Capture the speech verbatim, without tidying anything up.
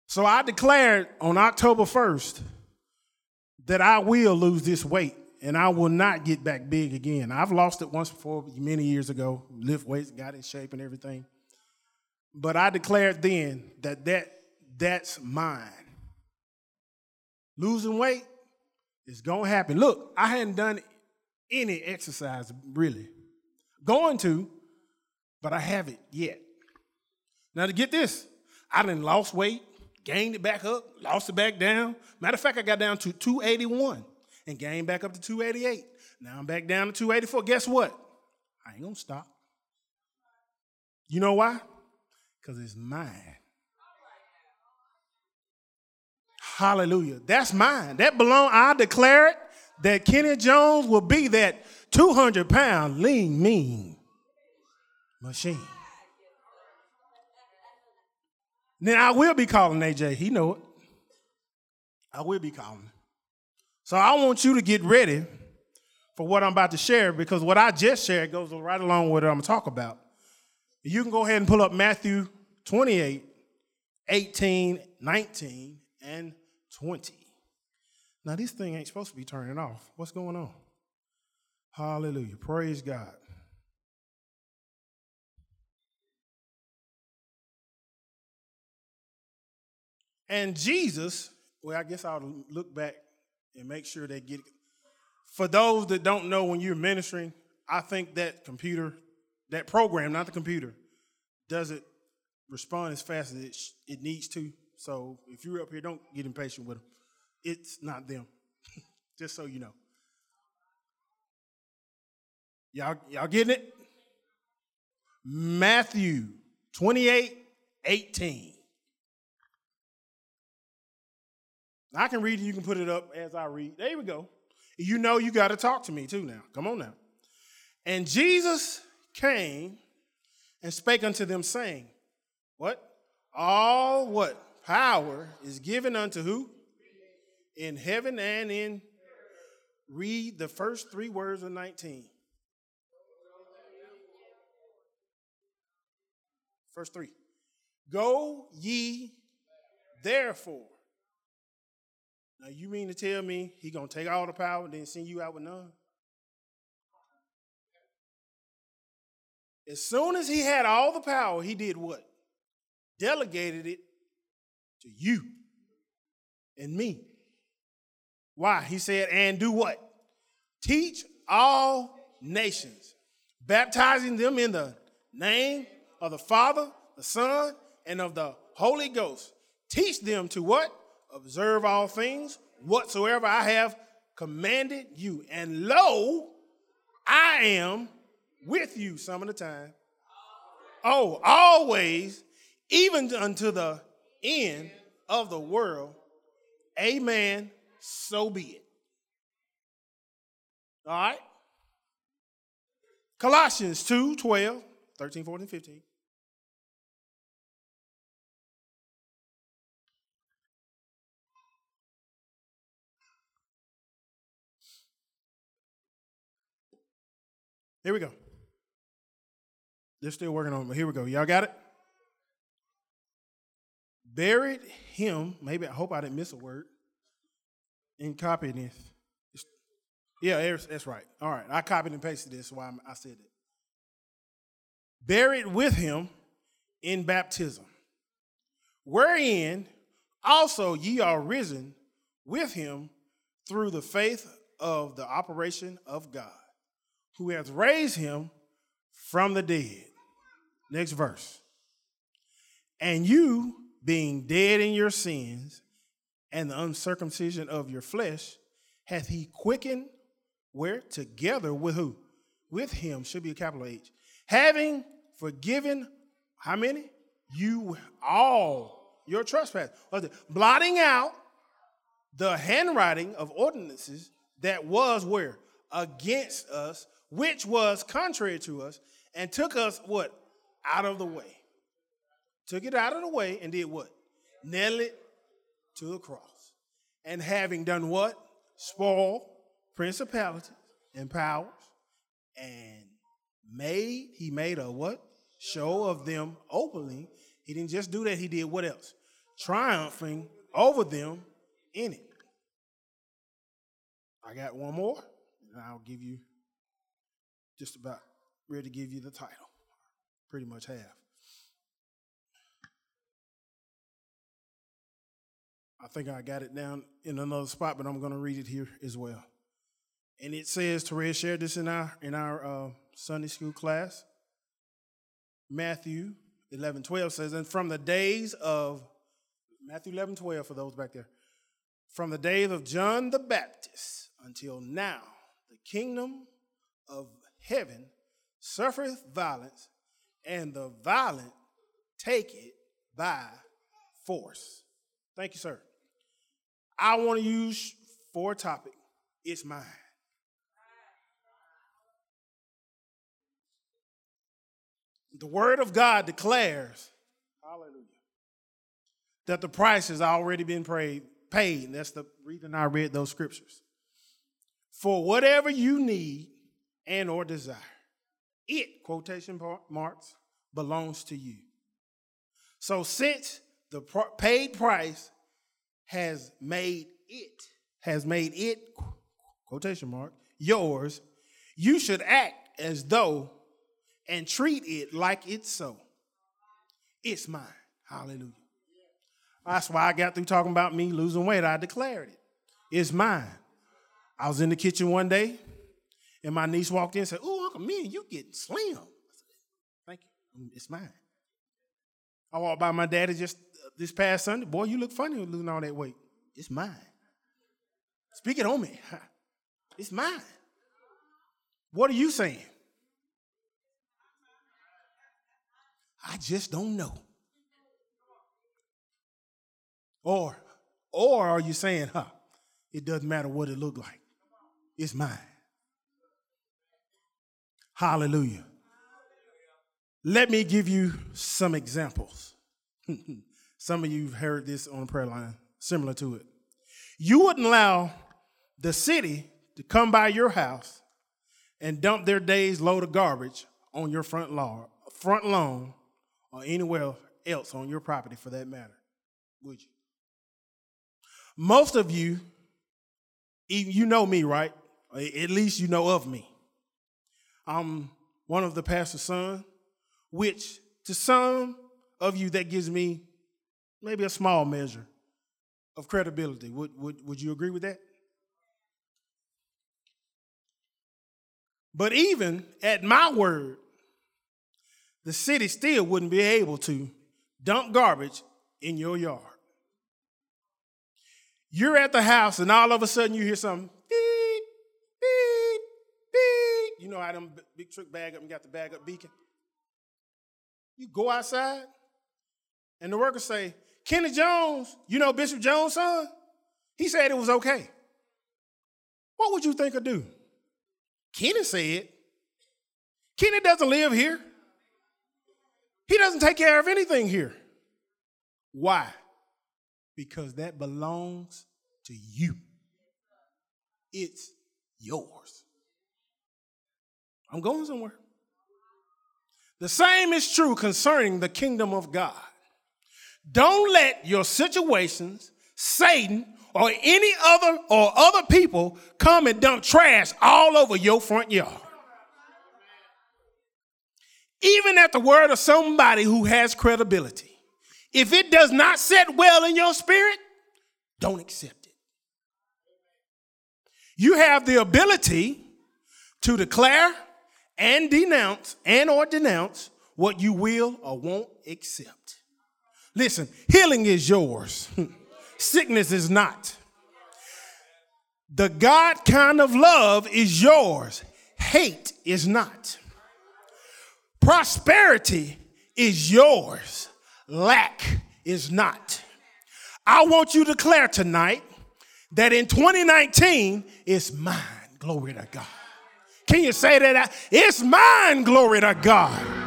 So I declared on October first that I will lose this weight and I will not get back big again. I've lost it once before, many years ago, lift weights, got in shape and everything. But I declared then that, that that's mine. Losing weight is going to happen. Look, I hadn't done any exercise, really. Going to, but I haven't yet. Now, to get this, I done lost weight, gained it back up, lost it back down. Matter of fact, I got down to two eighty-one and gained back up to two eighty-eight. Now I'm back down to two eighty-four. Guess what? I ain't going to stop. You know why? Because it's mine. Hallelujah. That's mine. That belong. I declare it that Kenny Jones will be that two hundred pound lean mean machine. Then I will be calling A J. He know it. I will be calling. So I want you to get ready for what I'm about to share, because what I just shared goes right along with what I'm going to talk about. You can go ahead and pull up Matthew twenty-eight, eighteen, nineteen, and twenty. Now, this thing ain't supposed to be turning off. What's going on? Hallelujah. Praise God. And Jesus, well, I guess I'll look back and make sure they get it. For those that don't know, when you're ministering, I think that computer, that program, not the computer, doesn't respond as fast as it, sh- it needs to. So if you're up here, don't get impatient with them. It's not them, just so you know. Y'all, y'all getting it? Matthew twenty-eight, eighteen. I can read it. You can put it up as I read. There we go. You know you got to talk to me too now. Come on now. And Jesus came and spake unto them, saying, what? All what? Power is given unto who? In heaven and in. Read the first three words of nineteen. First three. Go ye therefore. Now, you mean to tell me he going to take all the power and then send you out with none? As soon as he had all the power, he did what? Delegated it to you and me. Why? He said, and do what? Teach all nations, baptizing them in the name of the Father, the Son, and of the Holy Ghost. Teach them to what? Observe all things whatsoever I have commanded you. And lo, I am with you some of the time. Oh, always, even unto the end of the world. Amen. So be it. All right. Colossians two, twelve, thirteen, fourteen, fifteen. Here we go. They're still working on it, but here we go. Y'all got it? Buried him, maybe, I hope I didn't miss a word, and copied this. It's, yeah, that's right. All right, I copied and pasted this, so I, I said it. Buried with him in baptism, wherein also ye are risen with him through the faith of the operation of God, who hath raised him from the dead. Next verse. And you, being dead in your sins and the uncircumcision of your flesh, hath he quickened, where? Together with who? With him, should be a capital H. Having forgiven, how many? You all your trespasses. Blotting out the handwriting of ordinances that was where? Against us, which was contrary to us, and took us what? Out of the way. Took it out of the way and did what? Nailed it to the cross. And having done what? Spoiled principalities and powers, and made, he made a what? Show of them openly. He didn't just do that, he did what else? triumphing over them in it. I got one more, and I'll give you just about ready to give you the title. Pretty much have. I think I got it down in another spot, but I'm going to read it here as well. And it says, Terez shared this in our in our uh, Sunday school class. Matthew eleven twelve says, and from the days of, Matthew eleven twelve for those back there, from the days of John the Baptist until now, the kingdom of heaven suffereth violence, and the violent take it by force. Thank you, sir. I want to use for a topic, it's mine. The word of God declares, hallelujah, that the price has already been paid. paid. That's the reason I read those scriptures. For whatever you need and or desire, it, quotation marks, belongs to you. So since the paid price has made it, has made it, quotation mark, yours, you should act as though and treat it like it's so. It's mine. Hallelujah. That's why I got through talking about me losing weight. I declared it. It's mine. I was in the kitchen one day, and my niece walked in and said, "Ooh, Uncle Man, you getting slim." I said, "Thank you. It's mine." I walked by my daddy just this past Sunday. "Boy, you look funny with losing all that weight." It's mine. Speak it on me. It's mine. What are you saying? I just don't know. Or, or are you saying, huh, it doesn't matter what it looked like. It's mine. Hallelujah. Let me give you some examples. Some of you have heard this on the prayer line, similar to it. You wouldn't allow the city to come by your house and dump their day's load of garbage on your front lawn, front lawn, or anywhere else on your property for that matter, would you? Most of you, you know me, right? At least you know of me. I'm one of the pastor's sons, which to some of you, that gives me maybe a small measure of credibility. Would, would, would you agree with that? But even at my word, the city still wouldn't be able to dump garbage in your yard. You're at the house and all of a sudden you hear something, beep, beep, beep. You know how them big truck bag up and got the bag up beacon? You go outside and the workers say, "Kenny Jones, you know Bishop Jones' son? He said it was okay." What would you think I'd do? Kenny said, Kenny doesn't live here. He doesn't take care of anything here. Why? Because that belongs to you. It's yours. I'm going somewhere. The same is true concerning the kingdom of God. Don't let your situations, Satan, or any other or other people come and dump trash all over your front yard. Even at the word of somebody who has credibility, if it does not sit well in your spirit, don't accept it. You have the ability to declare and denounce and or denounce what you will or won't accept. Listen, healing is yours. Sickness is not. The God kind of love is yours. Hate is not. Prosperity is yours. Lack is not. I want you to declare tonight that in twenty nineteen, it's mine. Glory to God. Can you say that? It's mine. Glory to God.